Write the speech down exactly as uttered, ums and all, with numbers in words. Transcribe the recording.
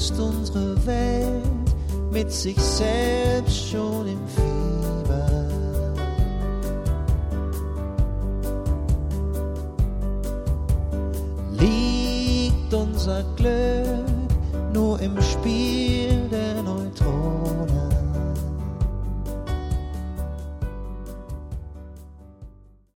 ist unsere Welt mit sich selbst schon im Fieber. Liegt unser Glück nur im Spiel